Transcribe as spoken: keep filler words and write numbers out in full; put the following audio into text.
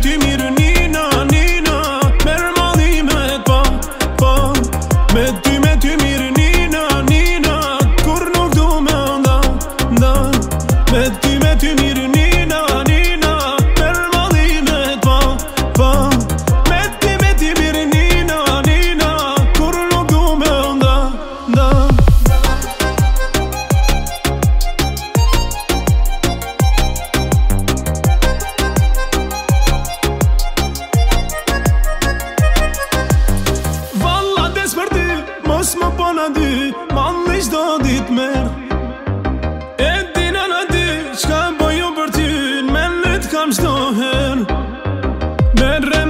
ty mirë nina, nina, merë malimet pa, pa. Me ty, me ty mirë nina, nina, kur nuk du me nda, nda. Me ty, me ty mirë nina, nina, merë malimet pa, pa. Me ty, me ty mirë nina, nina, kur nuk du me nda, nda. Mos më pona dy, malli qdo dit merë. E dina në dy, qka boju për ty, në menet kam qdo her. Me